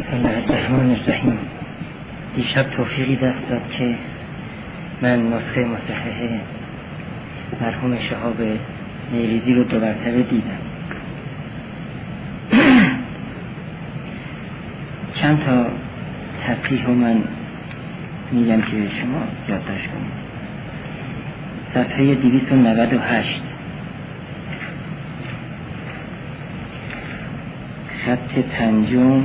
بسم الله الرحمن الرحیم. دیشب توفیقی دست داد که من نسخه مصحح مرحوم شهاب نیریزی رو 2 مرتبه دیدم. چند تا تصحیح رو من میگم که شما یادداشت کنید. صفحه 298 خط پنجم،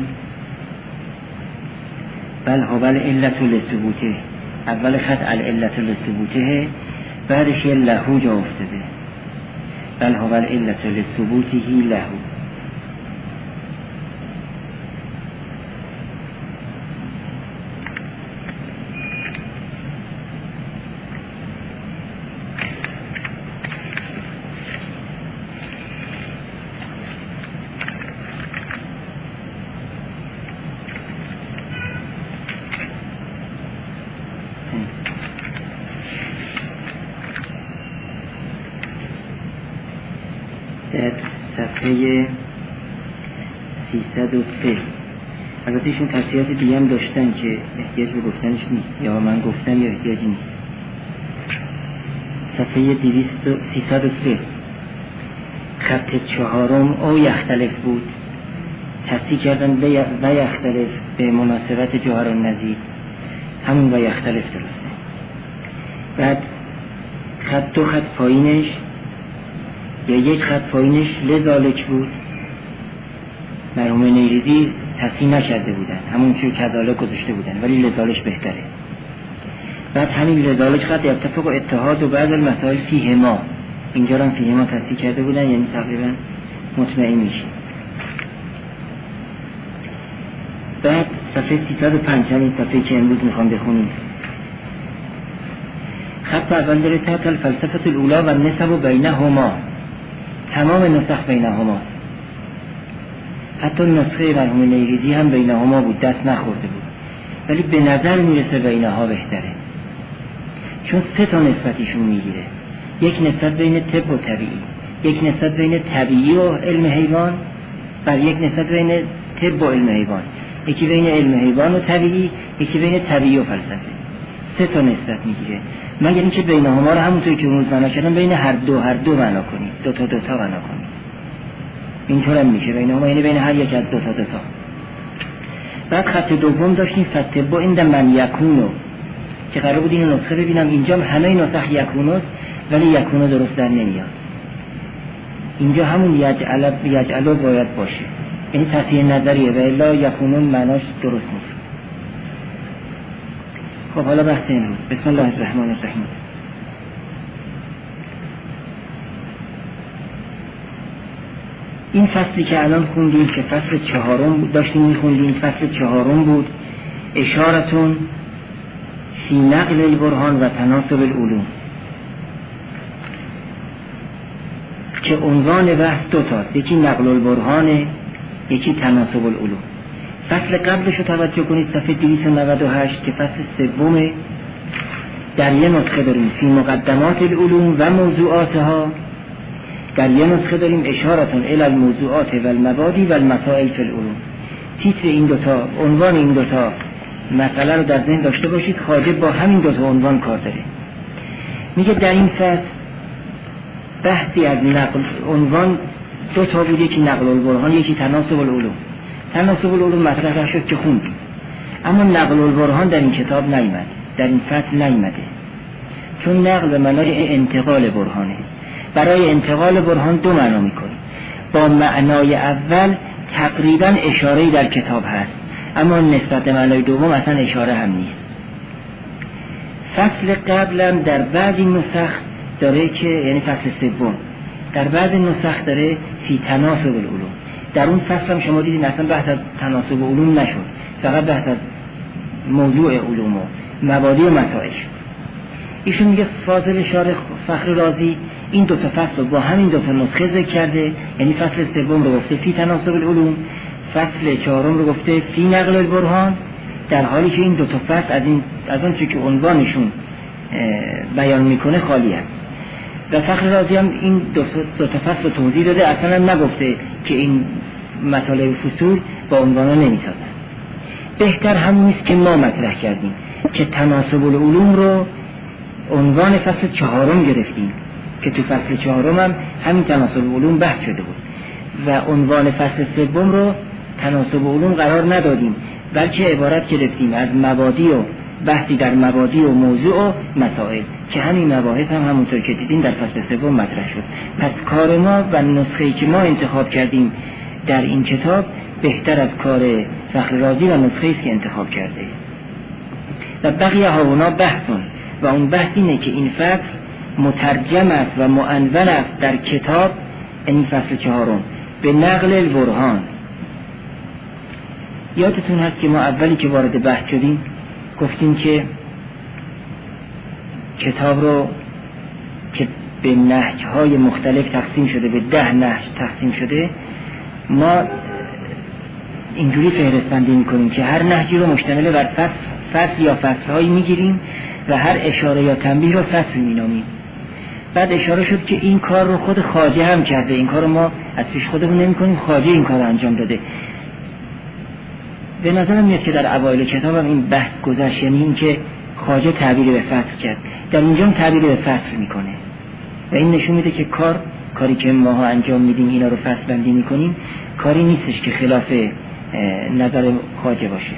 بل هو العلة لثبوته. اول خط العلة لثبوته، بعدش یه لهو جا افتاده، بل هو العلة لثبوته لهو. صفحه 303. البته ایشون تصحیحات دیگه هم داشتن که احتیاج به گفتنش نیست، یا من گفتم یا احتیاجی نیست. صفحه 303 خط 4 او یختلف بود، تصحیح کردن و یختلف به مناسبت جوهر النظیر، همون و یختلف درسته. بعد خط 2 خط پایینش یا 1 خط پایینش لذالک بود، مرحوم نیریزی تصحیح نکرده بودن، همون که کذالک گذاشته بودن، ولی لذالک بهتره. بعد همین لذالک خط اتفاق و اتحاد و بعض المسائل فیهما، اینجا هم فیهما تصحیح کرده بودن، یعنی تقریبا مطمئن میشه. بعد صفحه 305 همین صفحه که امروز میخوام بخونیم، خط اول داره تحت الفلسفه الاولی و النسب بینهما، تمام نسخ بینهماست. حتی نسخه مرحوم نیریزی هم بینهما بود، دست نخورده بود، ولی به نظر میرسه بینها بهتره، چون 3 تا نسبتیشون میگیره. یک نسبت بین طب و طبیعی، یک نسبت بین طبیعی و علم حیوان، و یک نسبت بین طب و علم حیوان، یکی بین علم حیوان و طبیعی، یکی بین طبیعی و فلسفه. 3 تا نسبت میگیره. مگر اینکه بینهما رو همونطوری که امروز معنا کردم بین هر دو معنا کنید، 2 تا معنا کنید. اینطور هم میشه بینهما، یعنی بین هر یک از 2 تا. بعد خط دوم داشتیم فتبا عند من یکونو، که قرار بود این نسخه ببینم اینجا همه نسخ یکونوست، ولی یکونو درست در نمیاد. اینجا همون یجعلو باید باشه، یعنی تصحیح نظریه، و الا یکونو معناش درست نیست. خب حالا بحث امروز. بسم الله الرحمن الرحیم. این فصلی که الان خوندیم که فصل 4 داشتیم میخوندیم، فصل 4 بود، اشارتون فی نقل البرهان و تناسب العلوم، که عنوان بحث 2 تاست، یکی نقل البرهانه، یکی تناسب العلوم. فصل قبلش رو توجه کنید، صفحه 298 که فصل 3 در یه نسخه داریم فی مقدمات العلوم و موضوعاتها، در یه نسخه داریم اشارتون الی الموضوعات و المبادی و المسائل فی العلوم. تیتر این 2 تا، عنوان این 2 تا مسئله رو در ذهن داشته باشید، خواجه با همین 2 تا عنوان کار داره. میگه در این فصل بحثی از نقل، عنوان 2 تا بود، یکی نقل البرهان، یکی تناسب العلوم. تناسب العلوم مطرح شد که خوندیم، اما نقل البرهان در این کتاب نیامد، در این فصل نیامده، چون نقل به معنای انتقال برهانه. برای انتقال برهان 2 معنا میکنه. با معنای اول تقریبا اشاره‌ای در کتاب هست، اما نسبت به معنای دوم اصلا اشاره هم نیست. فصل قبلم در بعضی نسخ داره که، یعنی فصل 3 در بعضی نسخ داره فی تناسب العلوم. در اون فصل هم شما دیدین اصلا بحث از تناسب علوم نشد، فقط بحث از موضوع علوم و مبادی و مسائل. ایشون میگه فاضل شارح فخر رازی این 2 تا فصل رو با همین 2 تا نسخه ذکر کرده، یعنی فصل 3 رو گفته فی تناسب العلوم، فصل 4 رو گفته فی نقل البرهان، در حالی که این 2 تا فصل از اون چیزی که عنوانشون بیان میکنه خالی هست. و فخر رازی هم این 2 تا فصل رو توضیح داده، اصلا نگفته که این مسائل فصول با عنوانا نمیسازن. بهتر همون است که ما مطرح کردیم که تناسب العلوم رو عنوان فصل 4 گرفتیم که تو فصل 4 هم همین تناسب العلوم بحث شده بود و عنوان فصل 3 رو تناسب العلوم قرار ندادیم، بلکه عبارت گرفتیم از مبادی و بحثی در مبادی و موضوع و مسائل که همین مباحث هم همونطور که دیدیم در فصل 3 مطرح شد. پس کار ما و نسخه‌ای که ما انتخاب کردیم در این کتاب بهتر از کار فخر رازی و نسخه‌ای است که انتخاب کرده. و بقیه هاونا بحثون و اون بحث اینه که این فصل مترجم است و معنون است در کتاب، این فصل 4 به نقل البرهان. یادتون هست که ما اولی که وارد بحث شدیم گفتیم که کتاب رو که به نهج‌های مختلف تقسیم شده، به 10 نهج تقسیم شده، ما اینجوری فهرست‌بندی می‌کنیم که هر نهجی رو مشتمل بر فصل یا فصل‌هایی می‌گیریم و هر اشاره یا تنبیه رو فصل می‌نامیم. بعد اشاره شد که این کار رو خود خواجه هم کرده، این کار رو ما از پیش خودمون نمی‌کنیم، خواجه این کار رو انجام داده. به نظرم میاد که در اوایل کتابم این بحث گذشت، یعنی این که خواجه تعبیر به فصل کرد، در اینجا تعبیر به فصل میکنه و این نشون میده که کاری که ما انجام میدیم اینا رو فصل بندی میکنیم کاری نیستش که خلاف نظر خواجه باشه.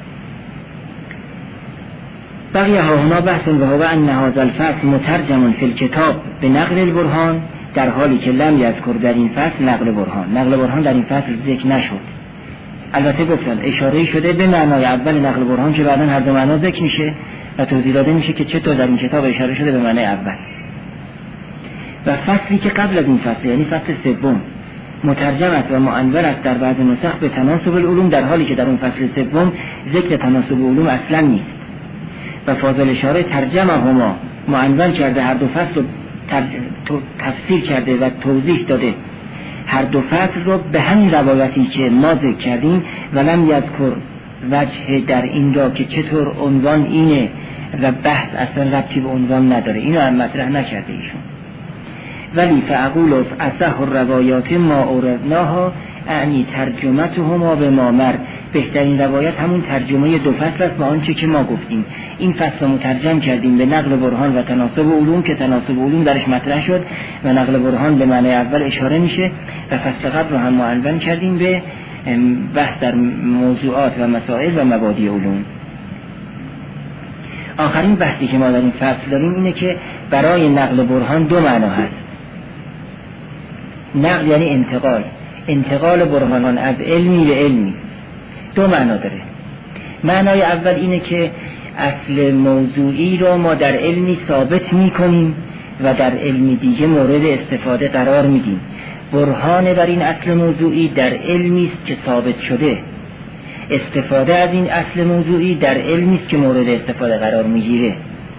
بقیه ها هنا بحث و هو ان هذا الفصل مترجم فی الکتاب به نقل البرهان، در حالی که لم یذکر در این فصل نقل برهان در این فصل ذکر نشد. البته گفتن اشاره شده به معنای اول نقل برهان که بعداً هر دو معنا ذکر میشه و توضیح داده میشه که چطور در این کتاب اشاره شده به معنای اول. و فصلی که قبل از این فصل، یعنی فصل 3 مترجم است و معنون است در بعض نسخ به تناسب العلوم، در حالی که در اون فصل 3 ذکر تناسب العلوم اصلا نیست. و فاضل اشاره ترجمه هما معنون کرده، هر دو فصل رو تفسیر کرده و توضیح داده هر دو فصل رو به همین روایتی که ما ذکر کردیم. ولم یذکر وجه در اینجا که چطور عنوان اینه و بحث اصلا ربطی به عنوان نداره، اینو هم مطرح نکرده ایشون. ولی فاقول اصح الروایات ما اوردناها اعنی ترجمتهما به ما مر، بهترین روایت همون ترجمه 2 فصل است با آنچه که ما گفتیم. این فصل مترجم کردیم به نقل برهان و تناسب علوم که تناسب علوم درش مطرح شد و نقل برهان به معنی اول اشاره میشه، و فصل قبل رو هم معنون کردیم به بحث در موضوعات و مسائل و مبادی علوم. آخرین بحثی که ما در این فصل داریم اینه که برای نقل برهان 2 معنا هست. نقل یعنی انتقال برهان از علمی به علمی، 2 معنا داره. معنای اول اینه که اصل موضوعی رو ما در علمی ثابت میکنیم و در علمی دیگه مورد استفاده قرار میدیم. برهان بر این اصل موضوعی در علمی است که ثابت شده، استفاده از این اصل موضوعی در علمی است که مورد استفاده قرار میگیره.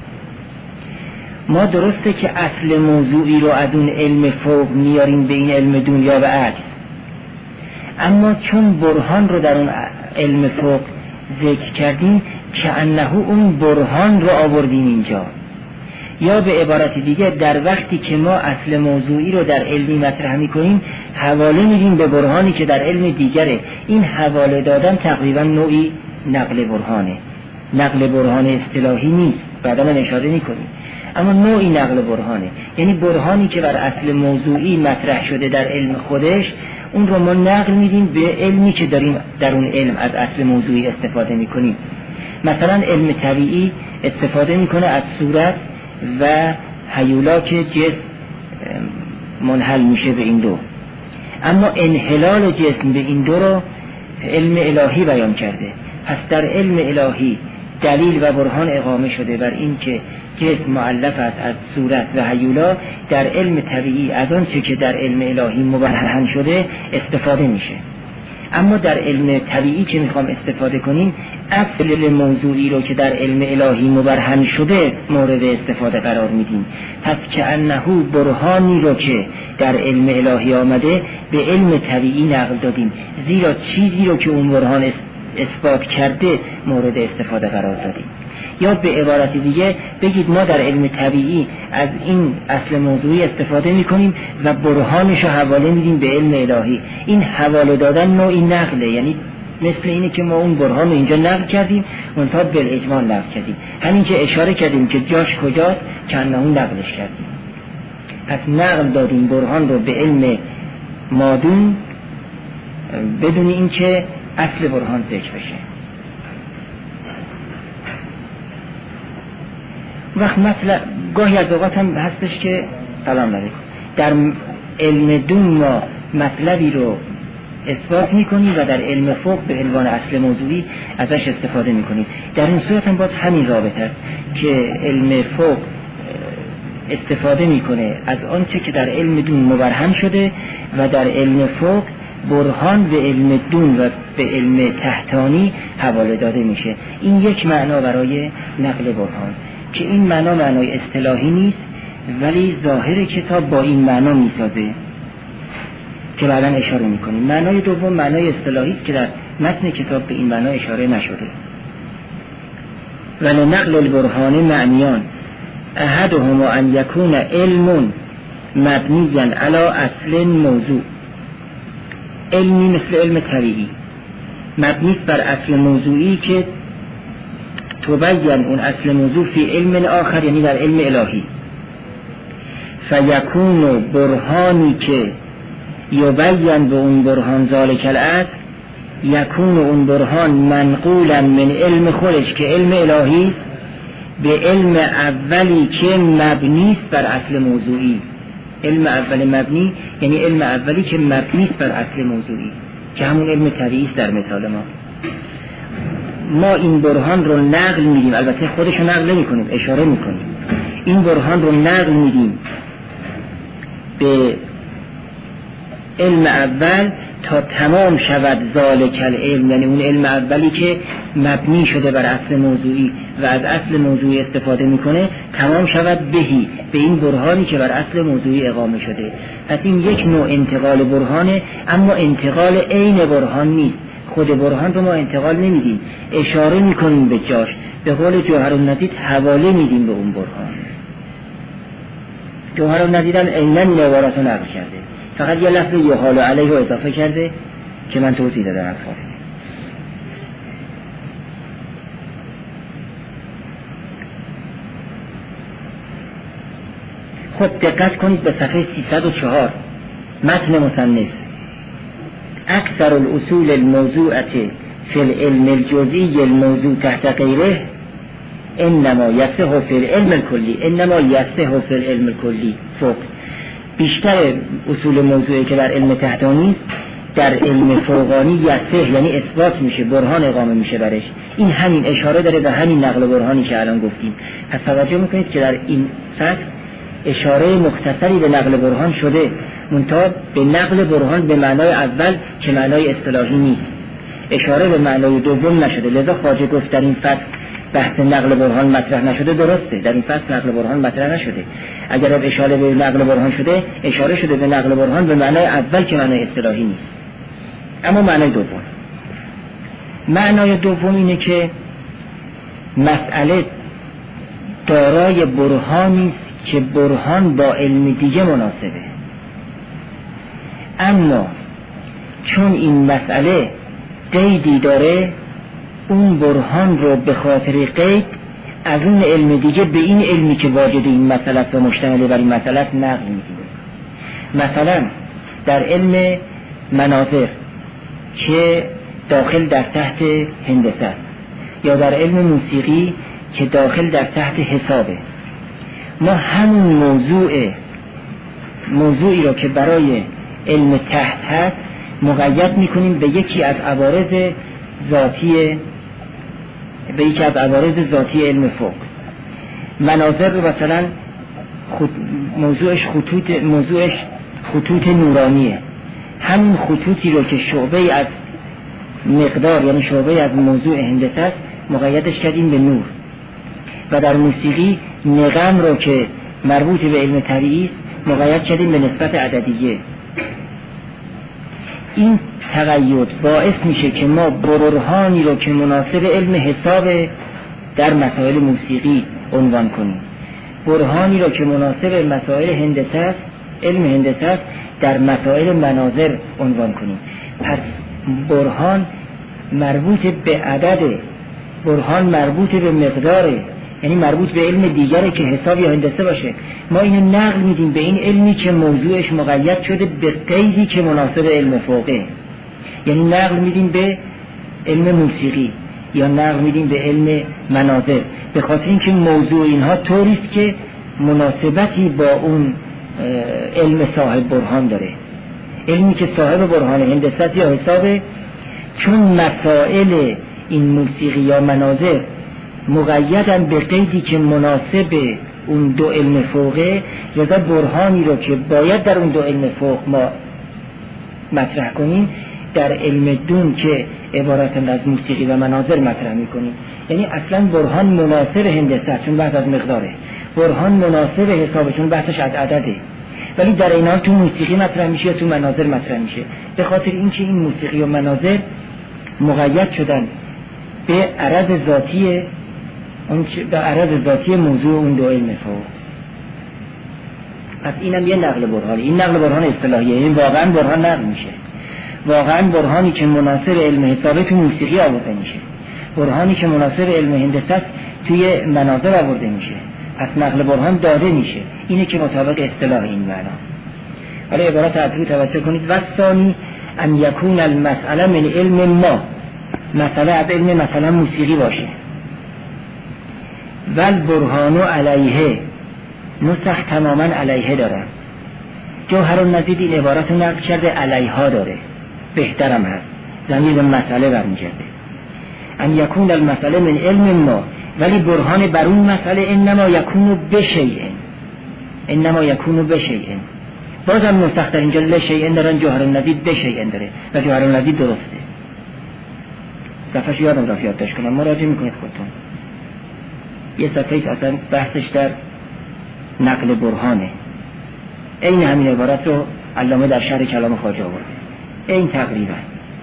ما درسته که اصل موضوعی رو از اون علم فوق میاریم به این علم دنیا و عکس، اما چون برهان رو در اون علم فوق ذکر کردیم که انه اون برهان رو آوردیم اینجا، یا به عبارت دیگه در وقتی که ما اصل موضوعی رو در علمی مطرح میکنیم حواله میدیم به برهانی که در علم دیگره. این حواله دادن تقریبا نوعی نقل برهانه، نقل برهان اصطلاحی نیست، بعدا من اشاره میکنیم، اما نوعی نقل برهانه، یعنی برهانی که بر اصل موضوعی مطرح شده در علم خودش اون رو ما نقل میدیم به علمی که داریم در اون علم از اصل موضوعی استفاده میکنیم. مثلا علم طبیعی استفاده میکنه از صورت و هیولا که جسم منحل میشه به این 2، اما انحلال جسم به این 2 رو علم الهی بیان کرده. پس در علم الهی دلیل و برهان اقامه شده بر این که جسم مؤلف است از صورت و هیولا، در علم طبیعی از آن چه که در علم الهی مبرهن شده استفاده میشه. اما در علم طبیعی که میخوام استفاده کنیم اصل موضوعی رو که در علم الهی مبرهن شده مورد استفاده قرار میدیم. پس که انه برهانی رو که در علم الهی آمده به علم طبیعی نقل دادیم، زیرا چیزی رو که اون برهان اثبات کرده مورد استفاده قرار دادیم. یا به عبارت دیگه بگید ما در علم طبیعی از این اصل موضوعی استفاده میکنیم و برهانش رو حواله میدیم به علم الهی. این حواله دادن نوعی نقله، یعنی مثل اینه که ما اون برهان رو اینجا نقل کردیم منتها بالاجمال نقل کردیم، همین که اشاره کردیم که جاش کجاست کنه اون نقلش کردیم. پس نقل دادیم برهان رو به علم مادون بدون این که اصل برهان ذکر بشه. وقت مطلب گاهی از اوقات هم هستش که سلام علیکم در علم دون ما مطلبی رو اثبات میکنیم و در علم فوق به عنوان اصل موضوعی ازش استفاده میکنیم. در این صورت هم باز همین رابطه است که علم فوق استفاده میکنه از آنچه که در علم دون مبرهن شده و در علم فوق برهان به علم دون و به علم تحتانی حواله داده میشه. این یک معنا برای نقل برهان که این معنا معنای اصطلاحی نیست ولی ظاهر کتاب با این معنا میسازه که بعدا اشاره میکنیم. معنای دوم معنای اصطلاحی است که در متن کتاب به این معنا اشاره نشده. ولی نقل البرهان معنیان احدهما ان یکون علم مبنیا علی اصل موضوع، علمی مثل علم طبیعی مبنی بر اصل موضوعی که تبین اون اصل موضوع فی علم آخر، یعنی در علم الهی. فیکون برهانی که یبین به اون برهان ذالک الاصل، یکون اون برهان منقولا من علم خودش که علم الهی است به علم اولی که مبنی است بر اصل موضوعی. علم اول مبنی یعنی علم اولی که مبنی است بر اصل موضوعی که همون علم طبیعی است. در مثال ما این برهان رو نقل میدیم، البته خودش رو نقل نمی کنیم، اشاره میکنیم. این برهان رو نقل میدیم به علم اول تا تمام شود ذالک العلم، یعنی اون علم اولی که مبنی شده بر اصل موضوعی و از اصل موضوعی استفاده میکنه تمام شود بهی، به این برهانی که بر اصل موضوعی اقامه شده. پس این یک نوع انتقال برهانه، اما انتقال عین برهان نیست. خود برهان رو ما انتقال نمیدیم، اشاره میکنیم به جاش. به قول جوهرالندید حواله میدیم به اون برهان. جوهرالندید هم عیناً این عبارت رو نقل کرده، فقط یه لفظ یحال علیه رو اضافه کرده که من توضیح دادم از فارسی. خود دقت کنید به صفحه 304 متن مصنف. اکثر الاصول الموضوعه فی العلم الجزئی الموضوع تحت غیره انما یصح فی العلم الکلی، انما یصح فی العلم الکلی فوق. بیشتر اصول موضوعی که در علم تحتانی است در علم فوقانی یصح یعنی اثبات میشه، برهان اقامه میشه برش. این همین اشاره داره به همین نقل برهانی که الان گفتیم. پس توجه میکنید که در این فصل اشاره مختصری به نقل برهان شده، منتها به نقل برهان به معنای اول که معنای اصطلاحی نیست، اشاره به معنای دوم نشده. لذا خواجه گفت در این فصل بحث نقل برهان مطرح نشده. درسته، در این فصل نقل برهان مطرح نشده. اگر اشاره به نقل برهان شده، اشاره شده به نقل برهان به معنای اول که معنای اصطلاحی نیست. اما معنای دوم اینه که مسئله دارای برهانی است که برهان با علم دیگه مناسبه، اما چون این مسئله قیدی داره، اون برهان رو به خاطر قید از اون علم دیگه به این علمی که واجد این مسئله است و مشتمل بر این مسئله است نقل می‌کنه. مثلا در علم مناظر که داخل در تحت هندسه است، یا در علم موسیقی که داخل در تحت حسابه، ما همون موضوعی رو که برای علم تحت هست مقید میکنیم به یکی از عوارض ذاتی علم فوق. مناظر رو مثلا موضوعش خطوط نورانیه، همین خطوطی رو که شعبه از مقدار یعنی شعبه از موضوع هندسه است مقیدش کردیم به نور. و در موسیقی نغم رو که مربوط به علم طبیعی است مقید کردیم به نسبت عددیه. این تقید باعث میشه که ما برهانی رو که مناسب علم حساب در مسائل موسیقی عنوان کنیم، برهانی رو که مناسب مسائل هندسه است، علم هندسه است، در مسائل مناظر عنوان کنیم. پس برهان مربوط به عدد، برهان مربوط به مقداره، یعنی مربوط به علم دیگره که حساب یا هندسه باشه. ما اینو نقل میدیم به این علمی که موضوعش مقید شده به قیدی که مناسب علم فوقه، یعنی نقل میدیم به علم موسیقی یا نقل میدیم به علم مناظر، به خاطر اینکه موضوع اینها طوریست که مناسبتی با اون علم صاحب برهان داره. علمی که صاحب برهان هندسه یا حسابه، چون مسائل این موسیقی یا مناظر مقیدن به قیدی که مناسب اون دو علم فوقه، لذا برهانی رو که باید در اون دو علم فوق ما مطرح کنیم در علم دون که عبارتند از موسیقی و مناظر مطرح میکنیم. یعنی اصلا برهان مناسب هندسه چون بحث از مقداره، برهان مناسب حسابشون بحثش از عدده، ولی در این حال تو موسیقی مطرح میشه یا تو مناظر مطرح میشه، به خاطر اینکه این موسیقی و مناظر مقید شدن به عرض ذاتی به عرض ذاتی موضوع اون دو علم فوق. پس اینم یه نقل برهان. این نقل برهان اصطلاحیه، این واقعا برهان نقل میشه، واقعا برهانی که مناسب علم حسابه تو موسیقی آورده میشه، برهانی که مناسب علم هندسه است توی مناظر آورده میشه، پس نقل برهان داده میشه. اینه که مطابق اصطلاح این معنا. حالا عبارت اصلی توجه کنید. وثانی ان یکون المسئله من علم ما، مسئله از علم مثلا موسیقی باشه، ول برهانو علیه، نسخ تماما علیه دارن. جوهرالنزید این عبارت رو نقل کرده علیها داره، بهترم هست، ضمیر به مسئله برمیگرده. ان یکون المسئله من علم ما، ولی برهان بر اون مسئله انما یکونو بشیئن، انما یکونو بشیئن. بازم نسخ در اینجا لشیئن دارن، جوهرالنزید بشیئن داره و جوهرالنزید درسته. صفحه‌اش یادم رفت یادداشت کنم، مراجعه میکنید خودتون. یه صفحه اصلا بحثش در نقل برهانه. این همین عبارت رو علامه در شرح کلام خواجه آورده، این تقریبا.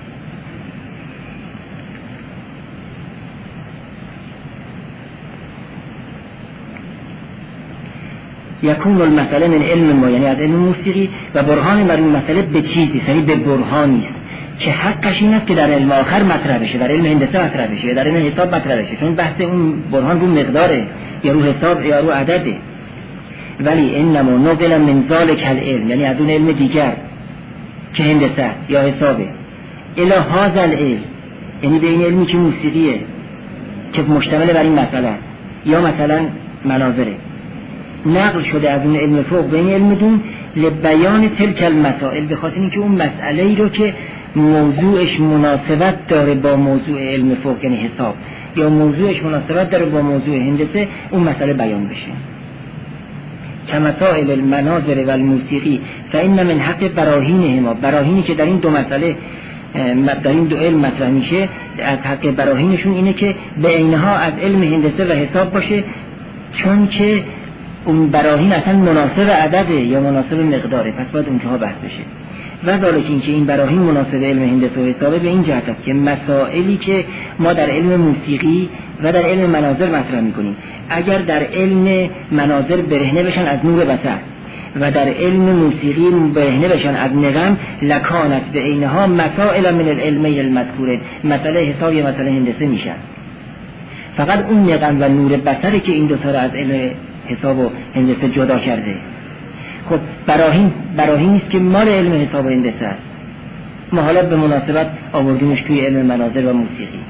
یکون المسئله من علم ما، یعنی از علم موسیقی، و برهان بر این مسئله به چیزی، یعنی به برهانی است که حقش این است که در علم آخر مطرح بشه، در علم هندسه مطرح بشه، در علم حساب مطرح بشه، چون بحث اون برهان رو مقداره یا رو حساب یا رو عدده. ولی انما نقل من ذلک العلم، یعنی از اون علم دیگر که هندسه است یا حسابه، الی هذا العلم، یعنی به این علمی که موسیقیه که مشتمل بر این مسئله است یا مثلا مناظره، نقل شده از اون علم فوق به این علم دون لبیان تلک المسائل، به خاطر اینکه اون مسئله ای رو که موضوعش مناسبت داره با موضوع علم فوق یعنی حساب، یا موضوعش مناسبت داره با موضوع هندسه، اون مسئله بیان بشه. کمسائل المناظر و الموسیقی فإن من حق براهینهما، براهینی که در این دو مسئله در این دو علم مطرح میشه، از حق براهینشون اینه که به اینها از علم هندسه و حساب باشه، چون که اون براهین اصلا مناسب عدده یا مناسب مقداره، پس باید اونجاها بحث بشه. و ذالک این که این براهین مناسب علم هندسه و حسابه به این جهت است که مسائلی که ما در علم موسیقی و در علم مناظر مطرح میکنیم، اگر در علم مناظر برهنه بشن از نور بصر و در علم موسیقی برهنه بشن از نغم، لکانت به اینها مسائل من العلمی المذکوره، مسئله حساب یا مسئله هندسه میشن. فقط اون نغم و نور بصری که این دو تا را از علم حساب و هندسه جدا کرده. خب براهین نیست که مال علم حساب و هندسه است، ما حالا به مناسبت آوردیمش توی علم مناظر و موسیقی.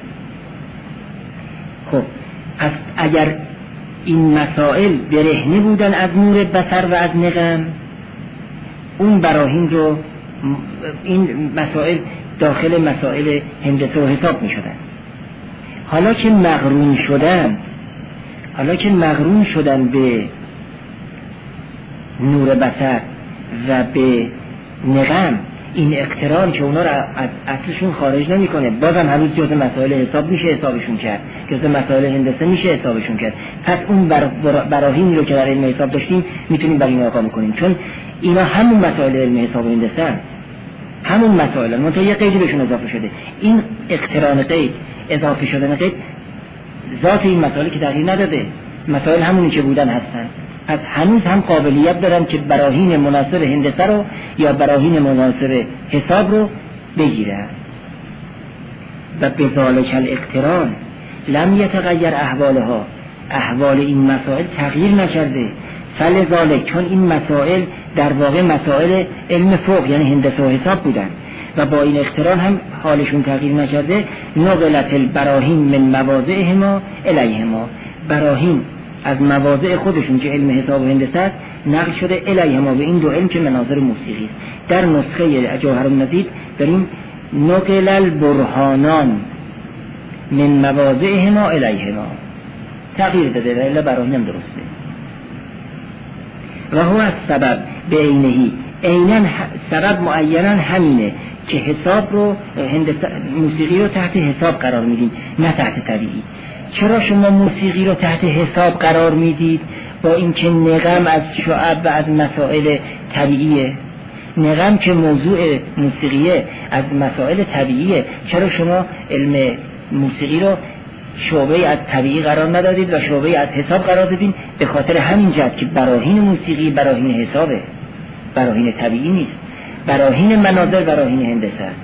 خب پس اگر این مسائل برهنه بودن از نور بصر و از نغم، اون براهین رو این مسائل داخل مسائل هندسه و حساب می شدن. حالا که مقرون شدن به نور بصر و به نغم، این اقتران که اونا رو از اصلشون خارج نمیکنه، بازم هنوز جزء مسائل حساب میشه حسابشون کرد، جزء مسائل هندسه میشه حسابشون کرد. پس اون براهینی رو که در علم حساب داشتیم میتونیم بر این آقا میکنیم، چون اینا همون مسائل علم حساب و هندسه هم. همون مسائل هم، منتها یه قیدی بهشون اضافه شده. این اقتران قید، اضافه شدن قید، ذات این مسائل که تغییر نداده، مسائل همونی که بودن هستن. پس هنوز هم قابلیت دارن که براهین مناسب هندسه رو یا براهین مناسب حساب رو بگیرن. و بذالک الاقتران لم یتغیر احوالها، احوال این مسائل تغییر نکرده. فلذالک، چون این مسائل در واقع مسائل علم فوق یعنی هندسه و حساب بودن و با این اقتران هم حالشون تغییر نکرده، نقلت البراهین من مواضعهما الیهما، براهین از مواضع خودشون که علم حساب و هندسه است نقل شده الیهما، به این دو علم که مناظر موسیقی است. در نسخه جوهر النزید داریم نقل البرهانان من مواضعهما الیهما، تغییر داده الا براهین هم درسته. و هو السبب به عینهی، عیناً سبب معینا همینه که حساب رو موسیقی رو تحت حساب قرار میدیم نه تحت طبیعی. چرا شما موسیقی رو تحت حساب قرار میدید؟ با اینکه نغم از شعب و از مسائل طبیعیه، نغم که موضوع موسیقیه از مسائل طبیعیه، چرا شما علم موسیقی رو شعبه از طبیعی قرار ندادید و شعبه از حساب قرار دادید؟ به خاطر همین جهت که براهین موسیقی براهین حسابه، براهین طبیعی نیست، براهین مناظر براهین هندسه است.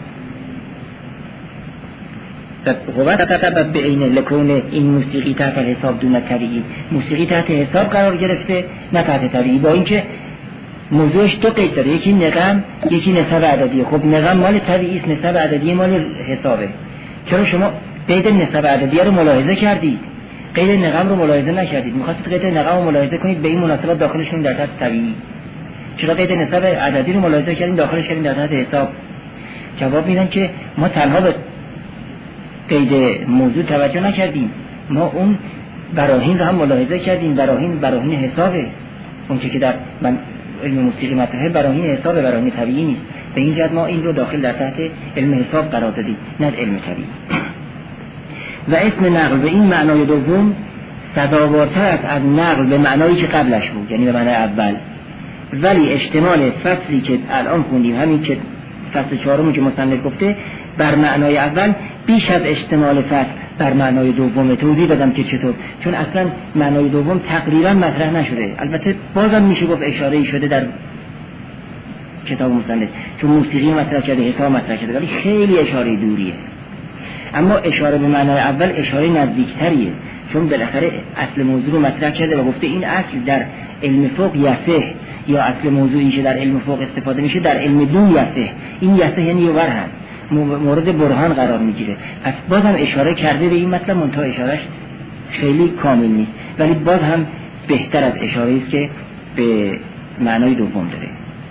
قوت تطبب به عین لکون این موسیقی تحت حساب دون طبیعی، موسیقی تحت حساب قرار گرفته نه تحت طبیعی، با اینکه موضوعش دو قید داره، یکی نغم یکی نسب عددی. خب نغم مال طبیعی است، نسب عددی مال حسابه. چرا شما قید نسب عددی رو ملاحظه کردید، قید نغم رو ملاحظه نکردید؟ می‌خواستید قید نغم رو ملاحظه کنید به این مناسبت داخلشون در تحت طبیعی، چرا قید نسب عددی رو ملاحظه کردیم داخلش کردیم در تحت حساب؟ جواب میدن که ما تنها به قید موضوع توجه نکردیم، ما اون براهین رو هم ملاحظه کردیم. براهین حسابه، اون که در علم موسیقی مطرحه براهین حسابه، براهین طبیعی نیست. به این جهت ما این رو داخل در تحت علم حساب قرار دادیم نه علم طبیعی. و اسم نقل به این معنای دوم سزاوارتر است از نقل به معنایی که قبلش بود، یعنی به معنای اول. ولی احتمال فصلی که الان خوندیم، همین که فصل 4 که مصنف گفته بر معنای اول، بیش از احتمال فصل بر معنای دوم. توضیح دادم که چطور، چون اصلا معنای دوم تقریبا مطرح نشده. البته بازم میشه گفت اشاره‌ای شده در کتاب مصنف، چون موسیقی مطرح شده، حساب مطرح شده، ولی خیلی اشاره دوریه. اما اشاره به معنای اول اشاره نزدیکتریه، چون بالاخره اصل موضوع رو مطرح کرده و گفته این اصل در علم فوق یسه، یا اصل موضوعی که در علم فوق استفاده میشه در علم دون یسه. این یسه یعنی یورهن، مورد برهان قرار میگیره. پس باز هم اشاره کرده به این مطلب، منتها اشارهش خیلی کامل نیست، ولی باز هم بهتر از اشاره است که به معنای دوم داره.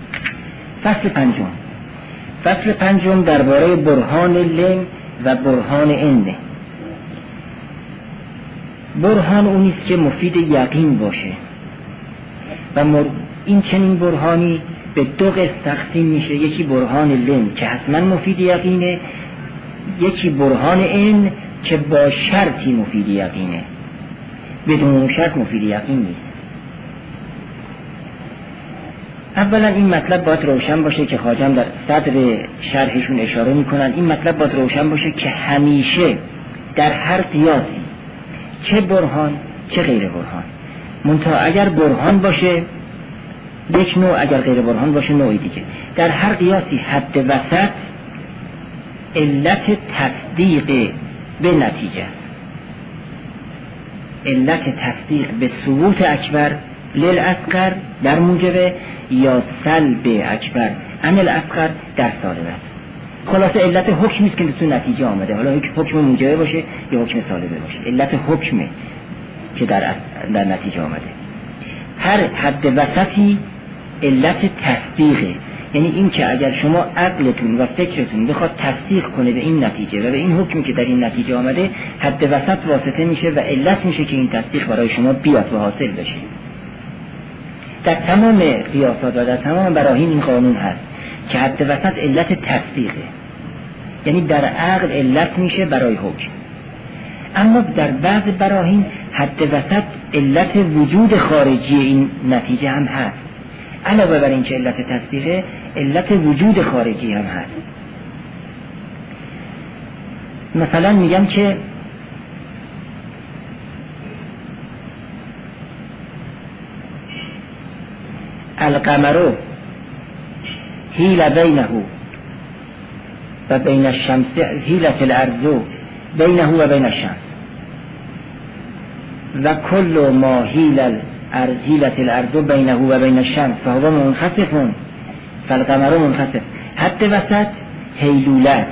فصل پنجم درباره برهان لم و برهان انه. برهان اونیست که مفید یقین باشه و این چنین برهانی به دو قسم تقسیم میشه. یکی برهان لم که حتما مفید یقینه، یکی برهان ان که با شرطی مفید یقینه، بدون شرط مفید یقین نیست. اولا این مطلب باید روشن باشه که خواجم در صدر شرحشون اشاره میکنن، این مطلب باید روشن باشه که همیشه در هر قیاسی چه برهان چه غیر برهان، منتها اگر برهان باشه یک نوع، اگر غیر برهان باشه نوعی دیگه. در هر قیاسی حد وسط علت تصدیق به نتیجه است، علت تصدیق به ثبوت اکبر للاصغر در موجب یا سلب اکبر عن الاصغر در سالب است. خلاصه علت حکمی است که تو نتیجه آمده، حالا حکم موجبه باشه یا حکم سالبه باشه، علت حکمه که در نتیجه آمده. هر حد وسطی علت تصدیقه، یعنی این که اگر شما عقلتون و فکرتون بخواد تصدیق کنه به این نتیجه و به این حکمی که در این نتیجه آمده، حد وسط واسطه میشه و علت میشه که این تصدیق برای شما بیاد و حاصل بشه. در تمام قیاسات و در تمام براهین این قانون هست که حد وسط علت تصدیقه، یعنی در عقل علت میشه برای حکم. اما در بعض براهین حد وسط علت وجود خارجی این نتیجه هم هست، علاوه بر این که علت تصدیقه علت وجود خارجی هم هست. مثلا میگم که القمر حیل بینه و بین الشمس حیلت الارض بینه و بین الشمس و کل ما حیلت الارض بینه و بین الشمس فهو منخسف فالقمر منخسف. حد وسط هیلوله است،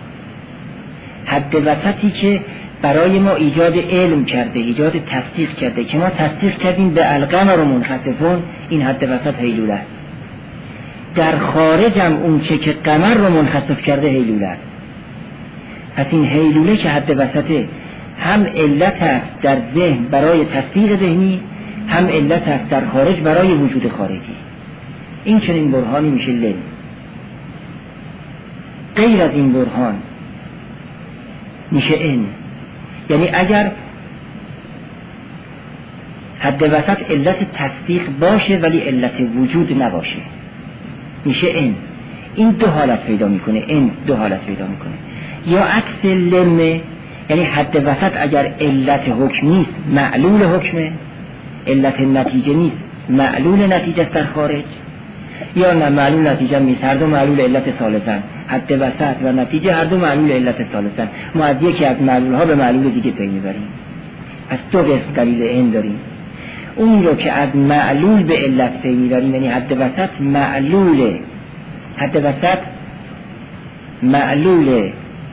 حد وسطی که برای ما ایجاد علم کرده، ایجاد تصدیق کرده که ما تصدیق کردیم به القمر منخسفون، این حد وسط هیلوله است. در خارج هم اون که قمر رو منخسف کرده هیلوله است. پس این هیلوله که حد وسطه هم علت است در ذهن برای تصدیق ذهنی، هم علت است در خارج برای وجود خارجی. این چنین برهانی میشه لن. غیر از این برهان میشه ان. یعنی اگر حد وسط علت تصدیق باشه ولی علت وجود نباشه میشه ان. این دو حالت پیدا میکنه، ان دو حالت پیدا میکنه. یا عکس لمه، یعنی حد وسط اگر علت حکم نیست معلول حکمه، علت نتیجه نیست معلول نتیجه است در خارج، یا نه معلول نتیجه نیست، هر دو معلول علت ثالثن. حد وسط و نتیجه هر دو معلول علت ثالثن. ما از یکی از معلول ها به معلول دیگه پی میبریم. از دو قسم دلیل این داریم. اون رو که از معلول به علت پی میبریم، یعنی حد وسط معلول، حد وسط معلول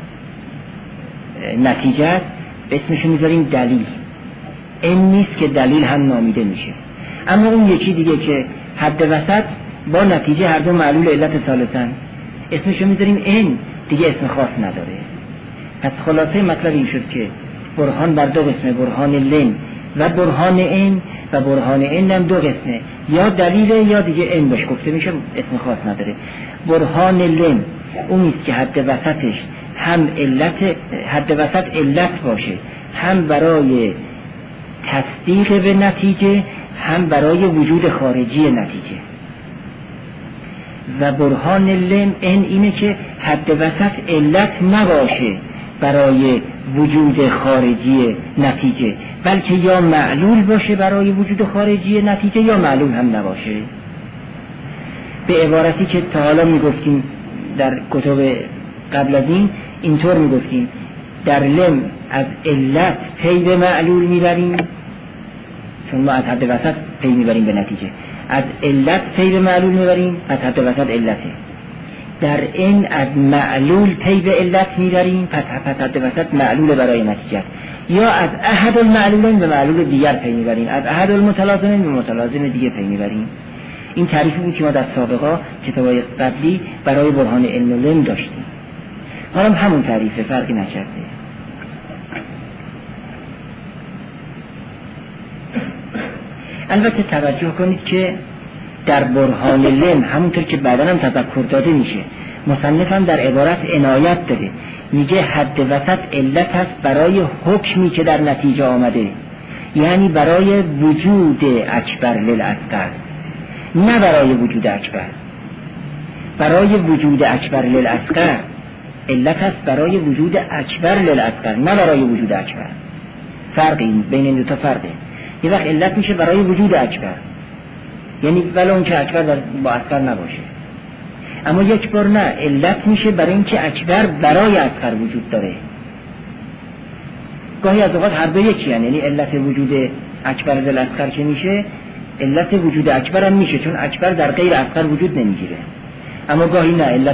نتیجه است، اسمشو میذاریم دلیل. این نیست که دلیل هم نامیده میشه. اما اون یکی دیگه که حد وسط با نتیجه هر دو معلول علت ثالثن، اسمشو میذاریم این، دیگه اسم خاص نداره. پس خلاصه مطلب این شد که برهان بر دو قسمه، برهان لن و برهان این، و برهان این هم دو قسمه، یا دلیل یا دیگه این بهش گفته میشه، اسم خاص نداره. برهان لن اونیست که حد وسطش هم علت، حد وسط علت باشه، هم برای تصدیق به نتیجه، هم برای وجود خارجی نتیجه. و برهان لم این اینه که حد وسط علت نباشه برای وجود خارجی نتیجه، بلکه یا معلول باشه برای وجود خارجی نتیجه یا معلول هم نباشه. به عبارتی که تا حالا میگفتیم در کتب قبل از این، اینطور میگفتیم در لم از علت پی به معلول میبریم، چون ما از حد وسط پی میبریم به نتیجه، از علت پی به معلول میبریم، پس حد وسط علته. در این از معلول پی به علت میبریم، پس حد وسط معلول برای نتیجه. یا از احد المعلولین به معلول دیگر پی میبریم، از احد المتلازمین به متلازم دیگه پی میبریم. این تعریفی بود که ما در سابقا کتابای قبلی برای برهان علم و لم داشتیم. حالا همون تعریفه، فرقی نکرده. البته توجه کنید که در برهان لم همونطور که بعداً هم تذکر داده میشه، مصنف هم در عبارت عنایت داره، میگه حد وسط علت هست برای حکمی که در نتیجه آمده، یعنی برای وجود اکبر للاصغر، نه برای وجود اکبر. برای وجود اکبر للاصغر علت هست، برای وجود اکبر للاصغر، نه برای وجود اکبر. فرقی بین این دو تا فرقه. یه وقت علت میشه برای وجود اکبر، یعنی ولو اون که اکبر با اصغر نباشه، اما یک بار نه، علت میشه برای این که اکبر برای اصغر وجود داره. گاهی از اوقات هر دو یکی هن. یعنی علت وجود اکبر دل اصغر که میشه، علت وجود اکبر هم میشه، چون اکبر در غیر اصغر وجود نمیگیره. اما گاهی نه، علت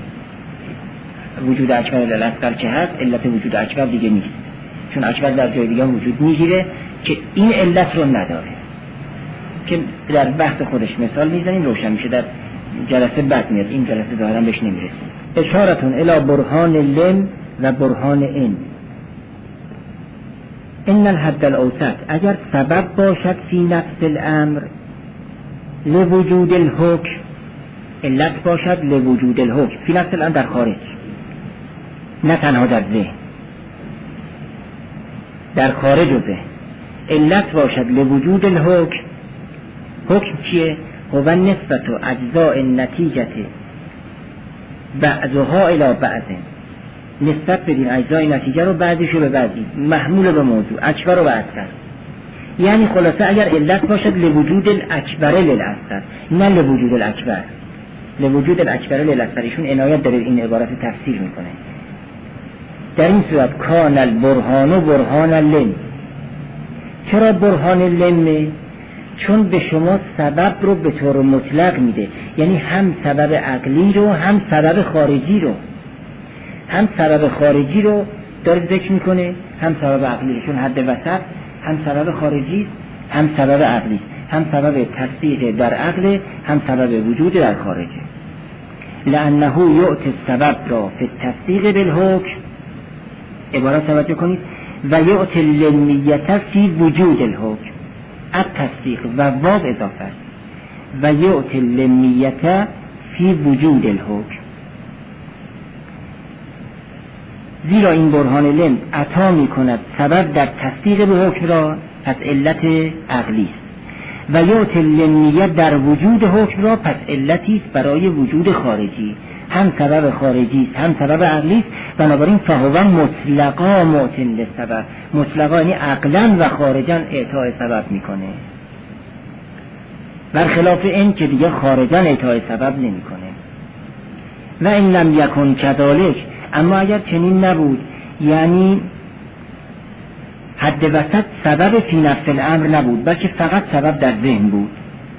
وجود اکبر دل اصغر که هست، علت وجود اکبر دیگه نیست، چون اکبر در جای دیگه وجود میگیره که این علت رو نداره، که در بحث خودش مثال میزنیم روشن میشه، در جلسه بعد میاد، این جلسه ظاهرا بهش نمیرسیم. اشارتون الی برهان لم و برهان ان الحد الاوسط اگر سبب باشد فی نفس الامر لوجود الحکم، علت باشد لوجود الحکم فی نفس الامر، در خارج، نه تنها در ذهن، در خارج و ذهن علت باشد لوجود الحکم. حکم چیه؟ هو نسبت و اجزاء النتیجه بعضها الی بعض، نسبت بدین اجزای نتیجه رو بعضیشو به بعضی، محمول به موضوع، اکبر رو به اصغر. یعنی خلاصه اگر علت باشد لوجود الاکبر للاصغر، نه لوجود الاکبر. لوجود الاکبر للاصغر، ایشون عنایت داره این عبارت تفسیر میکنه. در این صورت کان البرهان برهان لم. چرا برهان لم؟ چون به شما سبب رو به طور مطلق میده، یعنی هم سبب عقلی رو هم سبب خارجی رو، هم سبب خارجی رو داره ذکر میکنه هم سبب عقلی رو، چون حد وسط هم سبب خارجی هم سبب عقلی، هم سبب تصدیق در عقل هم سبب وجود در خارجه. لانه یؤتی السبب را فی التصدیق بالحکم، عبارت توجه کنید، و یؤتی اللمیت فی وجود الحکم، التصدیق و واو اضافه است، و یؤتی اللمیت فی وجود الحکم. زیرا این برهان لم عطا می کند سبب در تصدیق به حکم را، پس علت عقلی است، و یؤتی اللمیت در وجود حکم را، پس علتی است برای وجود خارجی، هم سبب خارجی است هم سبب عقلی است. بنابراین فهو مطلقا معطی للسبب، مطلقا یعنی عقلا و خارجا اعطای سبب میکنه، برخلاف این که دیگه خارجا اعطای سبب نمیکنه. و این لم یکن کذالک، اما اگر چنین نبود، یعنی حد وسط سبب فی نفس الامر نبود، بلکه فقط سبب در ذهن بود،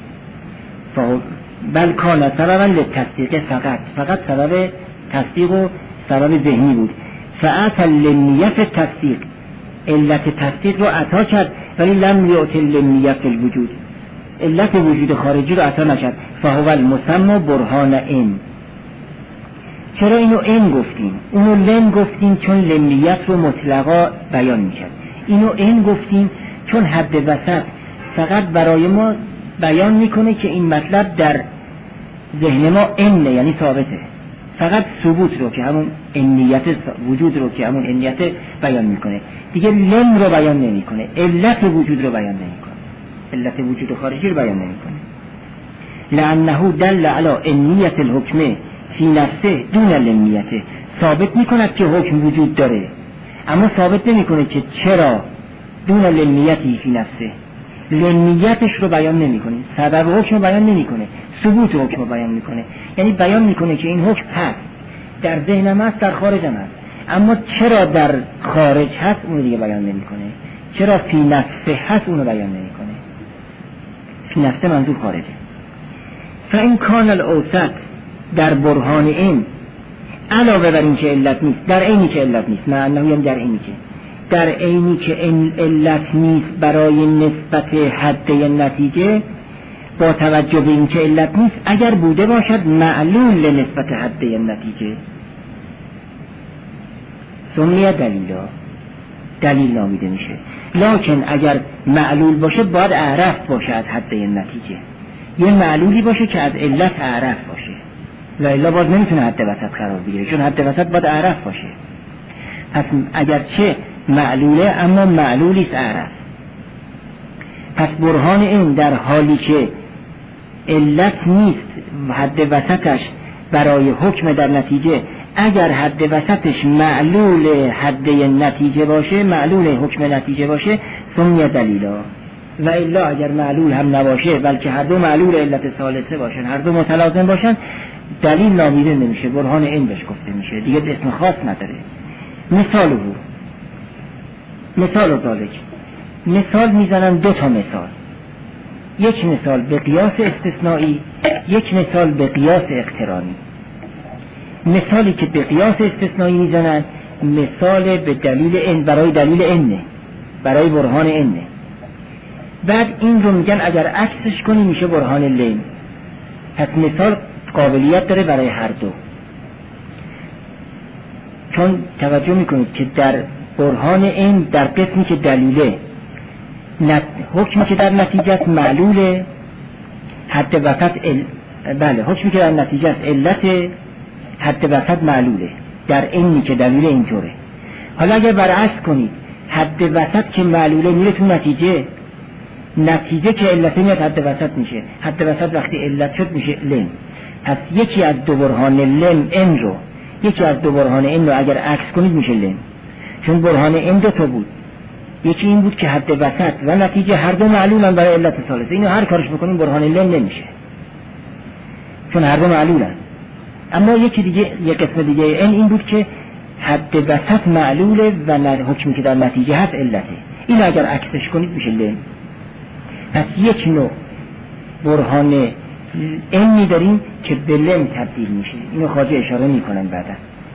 بل کان سببا للتصدیق، فقط سبب تصدیق و سبب ذهنی بود. فاعطى اللمیت تصدیق، علت تصدیق رو عطا کرد، ولی لم یعطی اللمیت الوجود، علت وجود خارجی رو عطا نکرد. فهو المسمى برهان این. چرا اینو این گفتیم؟ اونو لم گفتیم چون لمیت رو مطلقا بیان میکرد، اینو این گفتیم چون حد وسط فقط برای ما بیان میکنه که این مطلب در ذهن ما اینه، یعنی ثابته، فقط ثبوت رو که همون انیت وجود رو که همون انیت بیان میکنه، دیگه لم رو بیان نمیکنه، علت وجود رو بیان نمیکنه، علت وجود خارجی رو بیان نمیکنه. لانه دل علی انیت الحکم فی نفسه دون لمیت، ثابت میکند که حکم وجود داره، اما ثابت نمیکنه که چرا دون لمیتی فی نفسه، لمیتش رو بیان نمیکنه، سبب حکم رو بیان نمیکنه، ثبوت حکم رو بیان میکنه، یعنی بیان میکنه که این حکم هست، در ذهنم هست، در خارجم هست، اما چرا در خارج هست اون رو دیگه بیان نمیکنه، چرا فی نفسه هست اون رو بیان نمیکنه، فی نفسه منظور خارجه. فاین کان الاوسط در برهان این، علاوه بر این که علت نیست، در عینی که علت نیست، معنی یعنی در عینی که علت نیست برای نسبت حد نتیجه، با توجه به این که علت نیست اگر بوده باشد معلول لنسبت حد نتیجه، سمیه دلیلا، دلیل نامیده میشه. لکن اگر معلول باشه باید اعرف باشه از حد نتیجه، یه معلولی باشه که از علت اعرف باشه، و الا باز نمیتونه حد وسط قرار بگیره، چون حد وسط باید اعرف باشه. پس اگرچه معلوله اما معلولی است اعرف. پس برهان این در حالی که علت نیست حد وسطش برای حکم در نتیجه، اگر حد وسطش معلول حد نتیجه باشه، معلول حکم نتیجه باشه، سمیه دلیلا. و الا اگر معلول هم نباشه بلکه هر دو معلول علت ثالثه باشن، هر دو متلازم باشن، دلیل نامیده نمیشه، برهان این بهش گفته میشه، دیگه اسم خاص نداره. مثال ذالک، مثال میزنم دو تا مثال، یک مثال به قیاس استثنایی، یک مثال به قیاس اقترانی. مثالی که به قیاس استثنایی میزنن مثال به دلیل ان، برای دلیل انه، برای برهان انه. بعد این رو میگن اگر عکسش کنی میشه برهان لین. پس مثال قابلیت داره برای هر دو، چون توجه میکنید که در برهان این در قسمی که دلیله، حکمی که در نتیجه است معلوله، حد وسط بله حکمی که در نتیجه است علت، حد وسط معلوله، در اینی که دلیل اینطوره. حالا اگر برعکس کنید، حد وسط که معلوله میره تو نتیجه، نتیجه که علته میاد حد وسط میشه، حد وسط وقتی علت شد میشه لن. پس یکی از دو برهان لن ان رو، یکی از دو برهان این رو اگر عکس کنید میشه لن، چون برهان این دو تا بود، یکی این بود که حد وسط و نتیجه هر دو معلولن برای علت ثالثه، اینو هر کارش بکنیم برهان لن نمیشه. چون هر دو معلولن. اما یکی دیگه، یک قسم دیگه این بود که حد وسط معلوله و حکمی که در نتیجه هست علته. این اگر عکسش کنید میشه لم. پس یک نوع برهان اینی داریم که به لم تبدیل میشه. اینو خواجه اشاره میکنن بعدا.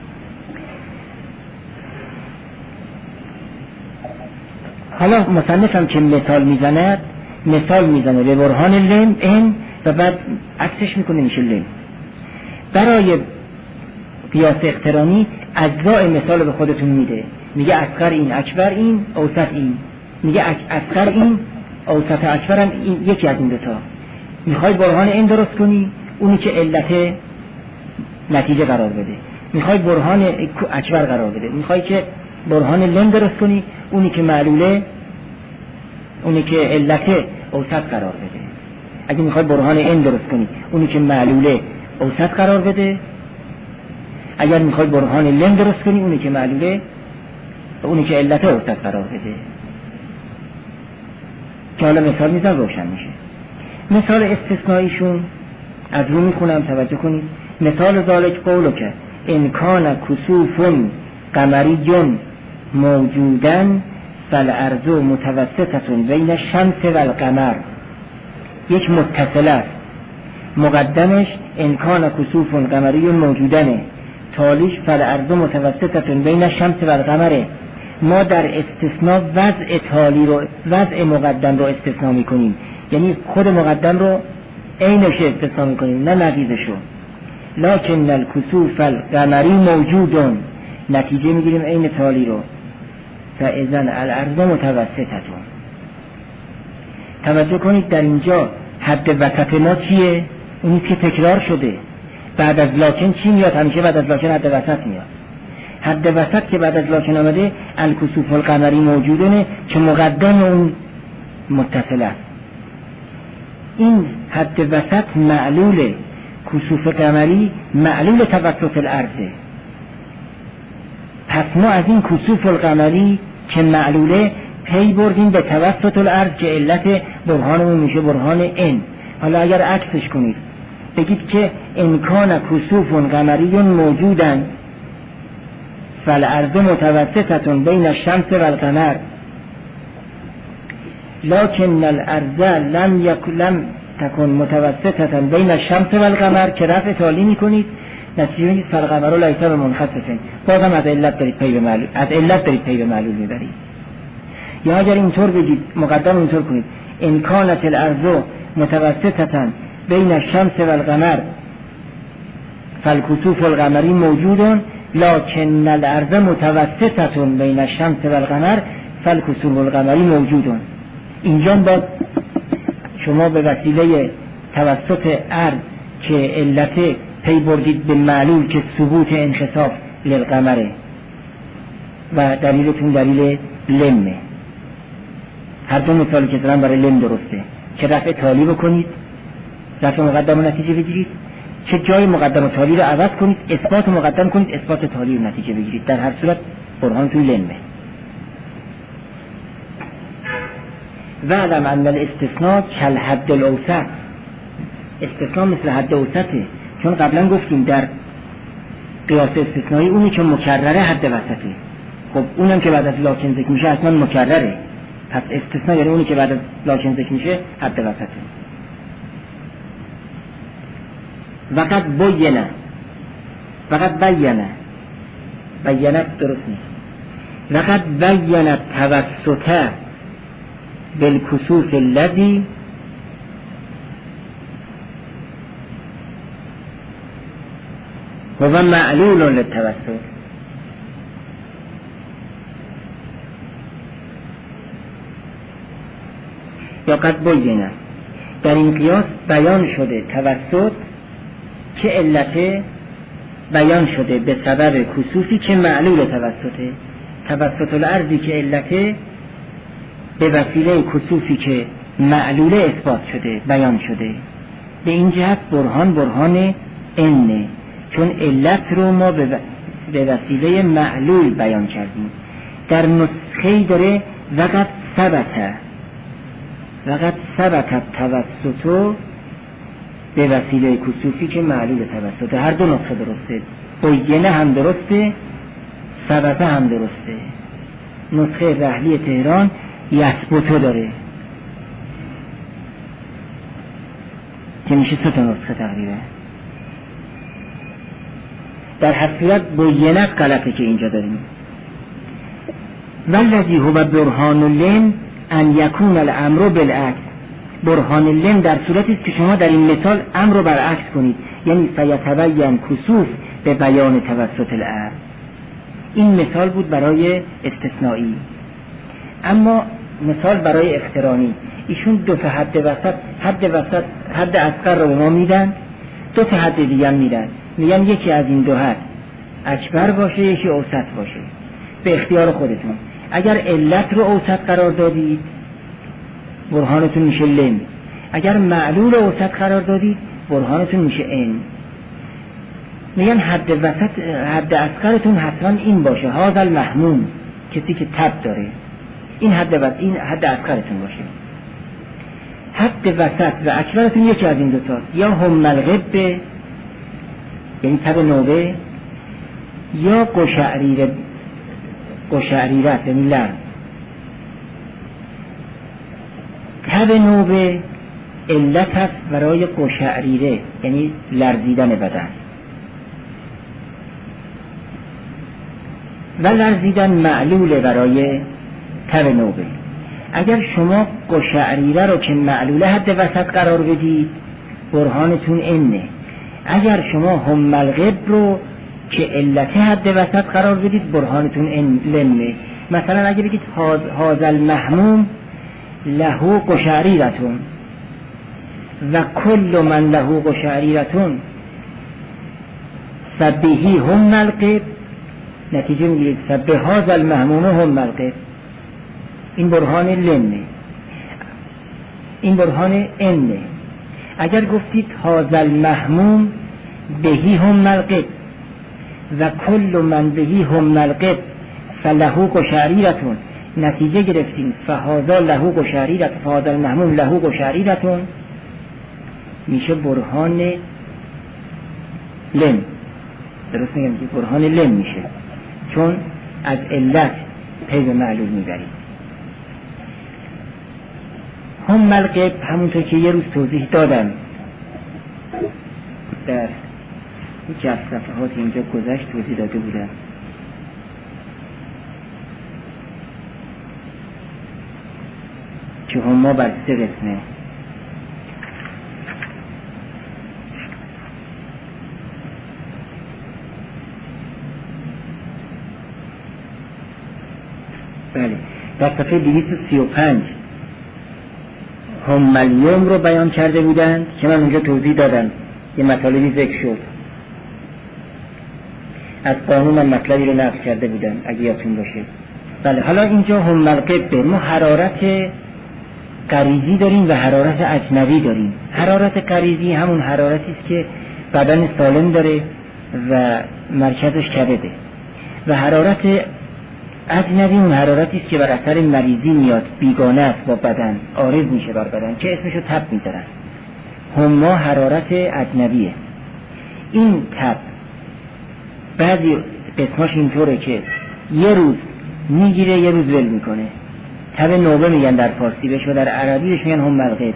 حالا مصنف هم که مثال میزنه به برهان لم این و بعد عکسش میکنه میشه لم. برای قیاس اقترانی اجزاء مثال به خودتون میده، میگه اصغر این، اکبر این، اوسط این. میگه اصغر این، اوسط اکبر هم این، یکی از این دوتا. میخوای برهان این درست کنی، اونی که علت نتیجه قرار بده. میخوای برهان اکبر قرار بده. میخوای که برهان لم درست کنی، اونی که معلوله، اونی که علت اوسط قرار بده. اگه میخوای برهان این درست کنی، اونی که معلوله اوسط قرار بده. اگر میخوای برهان لم درست کنی، اونی که معلوله، اونی که علت اوسط قرار بده. که حالا مثال میزن روشن میشه. مثال استثنائیشون از رو میخونم، توجه کنید. مثال ذالک قولو که ان کان کسوف قمری موجودن فالارض متوسطه بین الشمس و القمر. یک متصل است، مقدمش ان کان کسوف قمری موجودنه، تالیش فالارض متوسطه بین الشمس و القمر. ما در استثناء وضع تالی رو، وضع مقدم رو استثناء میکنیم، یعنی خود مقدم رو عینش استثناء میکنیم، نه نقیضش رو. لکن الکسوف القمری موجودون، نتیجه میگیریم عین تالی رو. فاذن الارض متوسطه. توجه کنید در اینجا حد وسط ما چیه؟ اونی که تکرار شده. بعد از لکن چی میاد؟ همیشه بعد از لکن حد وسط میاد. حد وسط که بعد از لکن آمده الکسوف القمری موجودونه که مقدم اون متصل است. این حد وسط معلول کسوف قمری، معلول توسط الارضه. پس ما از این کسوف القمری که معلوله پی بردیم به توسط الارض که علت برهانمون میشه برهان این. حالا اگر عکسش کنید بگید که امکان کسوف قمری موجودن فالارض متوسطه بین الشمس و القمر لکن الارض لم تکن متوسطه بین الشمس و القمر، که رفع تالی میکنید نتیجه میگید فالقمر لیس بمنخسف. بازم از علت دارید پی به معلول میبرید. یا اگر اینطور بگید، مقدم اینطور کنید ان کانت الارض متوسطه بین الشمس و القمر فالکسوف القمری موجودون لکن الارض متوسطه بین الشمس و القمر فالکسوف القمری موجودون. اینجا با شما به وسیله توسط ارض که علت پی بردید به معلول که ثبوت انخساف للقمره و دلیلتون دلیل لمه. هر دو مثالی که دارم برای لم درسته، که رفع تالی بکنید، رفع مقدم و نتیجه بگیرید، چه جای مقدم و تالی رو عوض کنید، اثبات مقدم کنید، اثبات تالی رو نتیجه بگیرید. در هر صورت برهان توی لمه. وعلم ان الاستثناء کالحد الاوسط. استثناء مثل حد اوسطه، چون قبلا گفتیم در قیاس استثنایی اونی که مکرره حد وسطه. خب اونم که بعد از لکن ذکر میشه اصلا مکرره. پس استثناء یعنی اونی که بعد از لکن ذکر میشه حد وسطه. وقد بینت درست نیست. وقد بینت توسطه بالکسوف الذی هو معلول للتوسط. یا قد بینه، در این قیاس بیان شده توسط که علت بیان شده به سبب کسوفی که معلول توسطه. توسط الارضی که علت به وسیله کسوفی که معلول اثبات شده، بیان شده. به این جهت برهان اینه، چون علت رو ما به وسیله معلول بیان کردیم. در نسخه‌ای داره وقد ثبت توسط به وسیله کسوفی که معلول توسط. هر دو نسخه درسته، بینه هم درسته، ثبته هم درسته. نسخه رحلی تهران یثبتو داره که میشه 3 نسخه تقریبا. در حقیقت بینه غلطه که اینجا داریم. والذی هو برهان لن ان یکون الامر بالعکس. برهان لن در صورتی است که شما در این مثال امر رو برعکس کنید، یعنی فیتبین کسوف به بیان توسط الامر. این مثال بود برای استثنایی، اما مثال برای اقترانی. ایشون 2 تا حد اصغر رو به ما میدن، 2 تا حد دیگر میدن، میگن یکی از این 2 حد اکبر باشه، یکی اوسط باشه، به اختیار خودتون. اگر علت رو اوسط قرار دادید برهانتون میشه لن، اگر معلول اوسط قرار دادید برهانتون میشه ان. میگن حد اصغرتون حتما این باشه، هذا المحموم، کسی که تب داره، این حد اصغرتون باشه. حد وسط و اکبرتون یکی از این 2 تا، یا هم الغبه یعنی تب نوبه، یا قشعریرت یعنی لرز. تب نوبه علت هست برای قشعریره یعنی لرزیدن بدن، و لرزیدن معلوله برای تب نوبه. اگر شما قشعریره رو که معلوله حد وسط قرار بدید برهانتون انه. اگر شما هم الغب رو که علت حد وسط قرار بدید برهانتون لنه. مثلا اگه بگید هذا المحموم له قشعریرتون و کل من له قشعریرتون فبهی هم الغب، نتیجه میگیرید فبه هذا المحموم هم الغب. این برهان لنه، این برهان انه. اگر گفتید هذا المحموم بهی هم الغب و کل من بهی هم الغب فله قشعریرتون، نتیجه گرفتیم فهذا له قشعریرتون، فهذا المحموم له قشعریرتون، میشه برهان لن. درست میگم که برهان لن میشه، چون از علت پی به معلول میبرید. هم الغب همونطور که یه روز توضیح دادم در یکی از صفحات اینجا گذشت توضیح داده بودم. که هم ما بر 3 قسمه. بله، در صفحه 235 هم اليوم رو بیان کرده بودند که من اونجا توضیح دادم، یه مطالبی ذکر شد. از قانون من مطلبی رو نقل کرده بودم اگه یادتون باشه. بله، حالا اینجا هم الغب ما حرارت غریزی داریم و حرارت اجنبی داریم. حرارت غریزی همون حرارتی است که بدن سالم داره و مرکزش کبده، و حرارت اجنبی اون حرارتی است که بر اثر مریضی میاد، بیگانه است با بدن، عارض میشه بر بدن، که اسمشو تب میذارن. ما حرارت اجنبیه. این تب بعضی قسماش اینطوره که یه روز میگیره یه روز ول میکنه. تب نوبه میگن در فارسی بهش و در عربی بهش میگن هم الغب.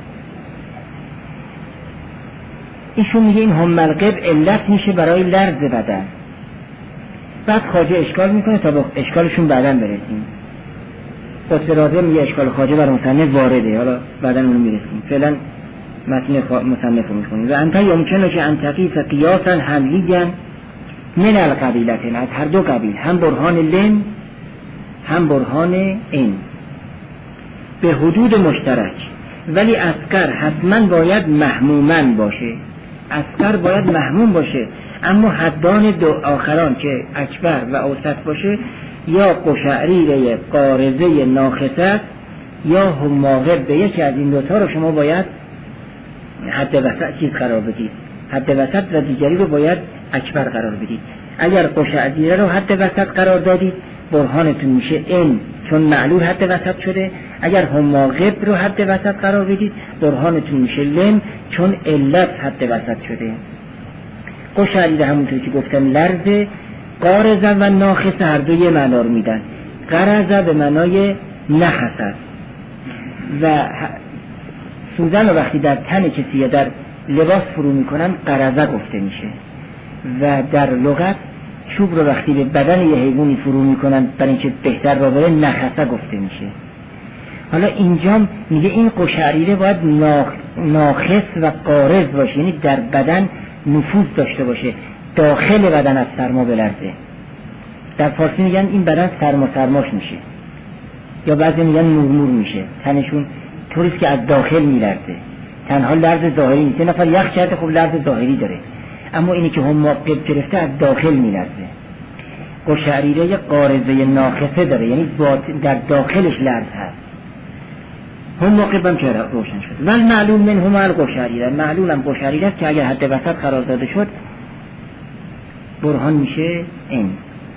ایشون میگه این هم الغب علت میشه برای لرز بدن. بعد خواجه اشکال میکنه تا با اشکالشون بعداً برسیم. قطب رازه میگه اشکال خواجه بر مصنف وارده، حالا بعداً اونو میرسیم. فعلا متن مصنف رو میخونیم. و انتا یمکنه که انتقی فقیاسا حملیگن من القبیلتن، از هر 2 قبیل، هم برهان لن هم برهان این، به حدود مشترک. ولی اصغر حتما باید محمومن باشه، اصغر باید محموم باشه، اما حدان 2 آخران که اکبر و اوسط باشه یا قشعریره قارضه ناخسه یا هماغب، به یکی از این 2 تا رو شما باید حد وسط چیز قرار بدید، حد وسط و دیگری رو باید اکبر قرار بدید. اگر قشعریره رو حد وسط قرار دادید برهانتون میشه این چون معلول حد وسط شده. اگر هما قب رو حد وسط قرار بدید برهانتون میشه لم، چون علت حد وسط شده. قشعریره همونطور که گفتم لرزه، قارزه و ناخصه هر دو یه معنا رو میدن. قرزه به معنای نخس است و سوزن رو وقتی در تن کسی یا در لباس فرو میکنن قرزه گفته میشه و در لغت چوب رو وقتی به بدن یه حیوانی فرو میکنن برای اینکه بهتر را بره نخسه گفته میشه. حالا اینجا میگه این قشعریره باید ناخس و قارز باشه، یعنی در بدن نفوذ داشته باشه، داخل بدن از سرما بلرزه. در فارسی میگن این بدن سرماش میشه یا بعضی میگن نور میشه، تنشون طوریست که از داخل میلرزه، تنها لرز ظاهری نیست. نفر یخ کرده خب لرز ظاهری داره، اما اینی که هم قب گرفته از داخل میلرزه. قشعریره قارزه ناخسه داره، یعنی در داخلش لرز هست. هم قبم که روشن شد. ولی معلوم من هم القشعریره، معلوم هم قشعریره است که اگر حد وسط قرار داده شد برهان میشه این.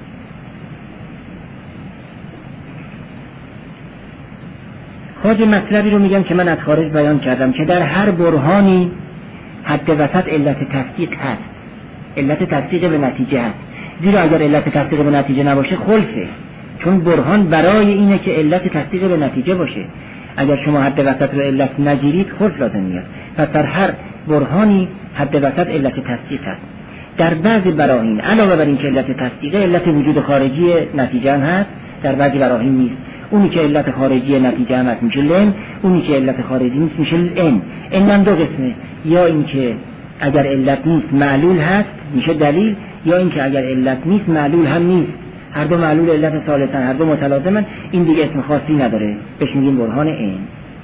خارج مطلبی رو میگم که من از خارج بیان کردم که در هر برهانی حد وسط علت تصدیق هست، علت تصدیق به نتیجه هست. زیرا اگر علت تصدیق به نتیجه نباشه خلفه، چون برهان برای اینه که علت تصدیق به نتیجه باشه. اگر شما حد وسط رو علت نگیرید خلف لازم میاد. پس در هر برهانی حد وسط علت تصدیق هست. در بعضی براهین علاوه بر این که علت تصدیق، علت وجود خارجی نتیجه هم هست، در بعضی براهین نیست. اونی که علت خارجی نتیجه هم هست میشه لن، اونی که علت خارجی نیست میشه ان. ان هم دو قسمه، یا این که اگر علت نیست معلول هست میشه دلیل، یا این که اگر علت نیست معلول هم نیست. هر دو معلول علت ثالثن، هر دو متلازمن. این دیگه اسم خاصی نداره، بهش میگیم برهان این.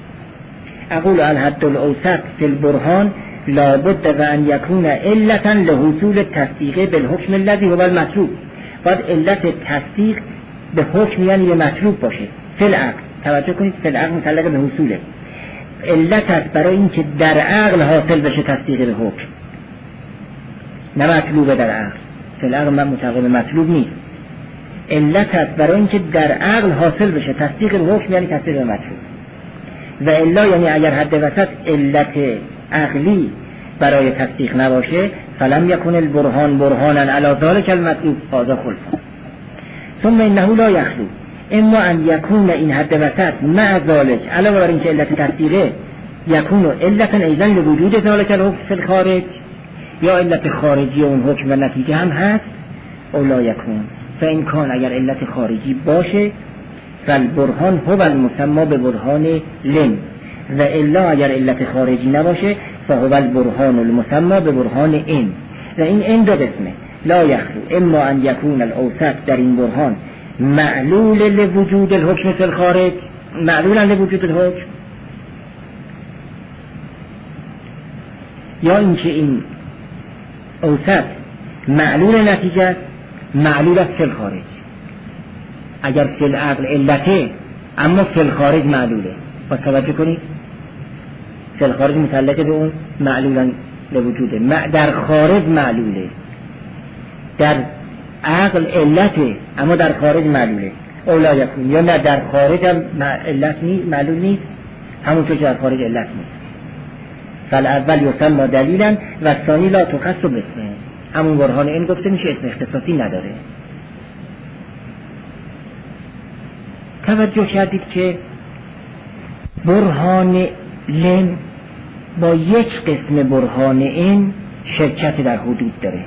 اقول الحد الاوسط فی البرهان لابد و ان یکون علتا لحصول التصدیق بالحکم الذی هو المطلوب. باید علت تصدیق به حکم یعنی به مطلوب باشه. فی العقل، توجه کنید، فی العقل متعلق به حصوله. علت است برای این که در عقل حاصل بشه تصدیق به حکم، نه مطلوبه در عقل. فی العقل من متعلق به مطلوب نیست. علت است برای این که در عقل حاصل بشه تصدیق به حکم یعنی تصدیق به مطلوب. و الا یعنی اگر حد وسط علت عقلی برای تصدیق نباشه فلم یکن البرهان برهانا علی ذلک المطلوب هذا خلف. ثم انه لا یخلو اما ان یکون این حد وسط مع ذلک علاوه بر این که علت تصدیقه یکون علتا ایضا لوجود ذلک الحکم فی الخارج، یا علت خارجی اون حکم و نتیجه هم هست. او لا یکون فإن کان اگر علت خارجی باشه فالبرهان هو المسمى به برهان لن، و الا اگر علت خارجی نباشه فهو البرهان المسمى به برهان ان. و این ان دو قسمه، لا یخلو اما ان یکون الاوسط در این برهان معلول لوجود الحکم فی الخارج، معلولا لوجود الحکم، یا اینکه این اوسط معلول نتیجه معلول است فی الخارج. اگر فی العقل علته اما فی الخارج معلوله. با توجه کنید، فی الخارج متعلق به اون معلولا لوجوده، در خارج معلوله. در عقل علته اما در خارج معلوله. اولا یکون، یا نه در خارج هم علت نیست، معلول نیست، همونطور که در خارج علت نیست. فالاول یسمى دلیلا و ثانی لا تخص باسمه. همون برهان این گفته میشه، اسم اختصاصی نداره. توجه کردید که برهان لن با یک قسم برهان این شرکت در حدود داره.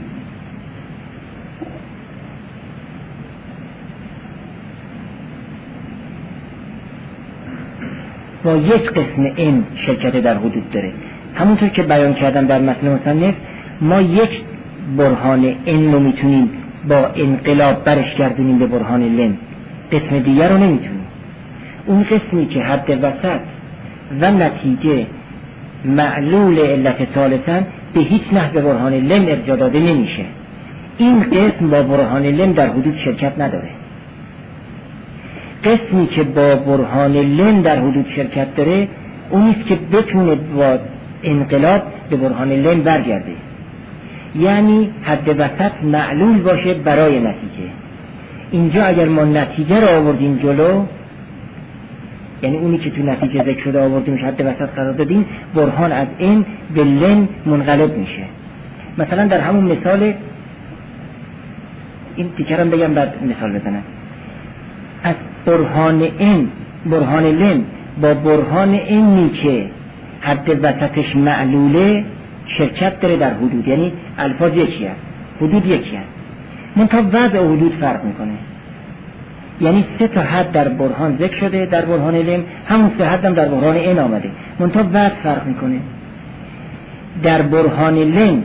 با یک قسم این شرکت در حدود داره. همونطور که بیان کردم در متن مصنف، ما یک برهان این رو میتونیم با انقلاب برش گردونیم به برهان لن، قسم دیگر رو نمیتونیم. اون قسمی که حد وسط و نتیجه معلول علت ثالثن به هیچ نحو به برهان لن ارجاع داده نمیشه. این قسم با برهان لن در حدود شرکت نداره. قسمی که با برهان لن در حدود شرکت داره اونیست که بتونه با انقلاب به برهان لن برگرده، یعنی حد وسط معلول باشه برای نتیجه. اینجا اگر ما نتیجه را آوردیم جلو، یعنی اونی که تو نتیجه ذکر شده آوردیمش حد وسط قرار دادیم، برهان از این به لن منقلب میشه. مثلا در همون مثال این تیکرم بگم بعد مثال بزنم. از برهان لن با برهان اینی که حد وسطش معلوله شرکت داره در حدود، یعنی الفاظ یکی هست، حدود یکی هست، منتها وضع حدود فرق میکنه. یعنی 3 تا حد در برهان ذکر شده، در برهان لن همون 3 حد هم در برهان این آمده، منتها وضع فرق میکنه. در برهان لن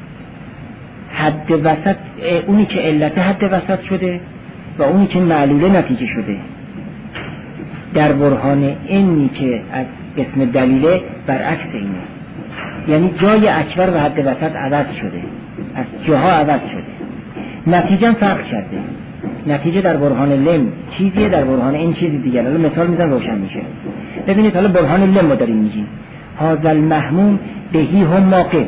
حد وسط اونی که علت حد وسط شده و اونی که معلوله نتیجه شده. در برهان اینی که از قسم دلیله برعکس اینه، یعنی جای اکبر و حد وسط عوض شده، از جاها عوض شده، نتیجه فرق کرده. نتیجه در برهان لن چیزیه، در برهان این چیزی دیگر. حالا مثال میزن روشن میشه. ببینید حالا برهان لن ما داریم میگیم هذا المحموم بهی هم ماقب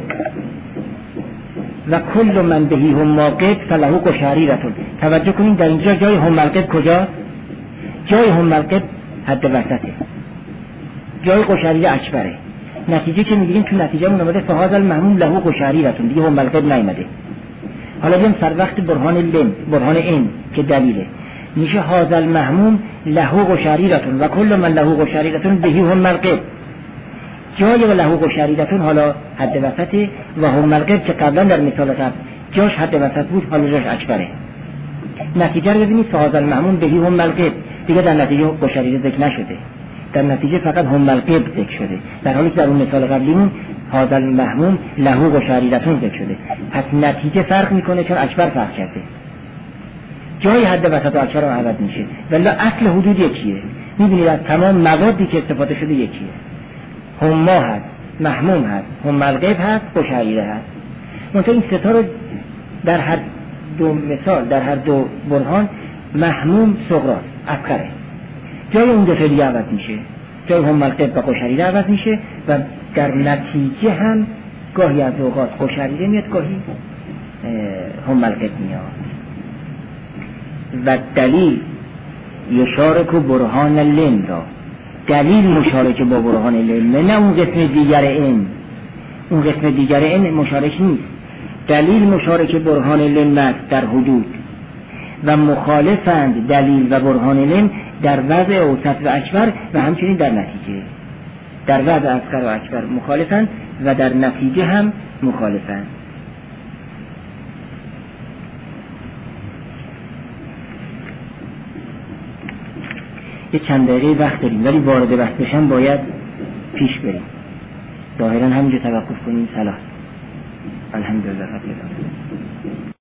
و کل من بهی هم ماقب فله قشریرتون. توجه کنید در اینجا جای هم ملقب کجا؟ جای هم ملقب حد وسطه، جای قشریره اکبره. نتیجه که میگیریم تو نتیجه مون اومده فهذا المحموم له قشریرتون، دیگه هم ملقب نیامده. حالا بیم سر وقت برهان لن، برهان این که دلیله، میشه هذا المحموم له قشریرتون و کل من له قشریرتون بهی هم ملقب. جای و له قشریرتون حالا حد وسطه و هم ملقب که قبلا در مثال قبل جاش حد وسط بود، حالا جاش اکبره. نتیجه رو ببینید فهذا المحموم بهی هم ملقب، دیگه در نتیجه قشریره ذکر نشده، در نتیجه فقط هم ملقب ذکر شده، در حالی که در اون مثال قبلیمون هذا المحموم له قشریرتون ذکر شده. پس نتیجه فرق میکنه چون اکبر فرق کرده، جای حد وسط و اکبر رو عوض میشه، ولی اصل حدود یکیه. میبینید از تمام موادی که استفاده شده یکیه، هم هست، محموم هست، هم ملقب هست، قشریره هست. منتها این 3 تا رو در هر دو مثال، در هر دو برهان محموم صغراست، اصغره، جای اون دو تا دیگه عوض میشه، جای هم ملقب و قشریره عوض میشه و در نتیجه هم گاهی از اوقات قشریره میاد، گاهی هم ملقب میاد. و دلیل یشارک برهان لن را، دلیل مشارک با برهان لن، نه اون قسم دیگر این، اون قسم دیگر این مشارک نیست. دلیل مشارک برهان لن است در حدود و مخالفند دلیل و برهان لن در وضع اوسط و اکبر و همچنین در نتیجه. در وضع اصغر و اکبر مخالفند و در نتیجه هم مخالفند. یه چند دقیقه وقت داریم ولی وارد بحث بشن باید پیش بریم. ظاهرا همینجا توقف کنیم. سلام. الحمدلله رب العالمین.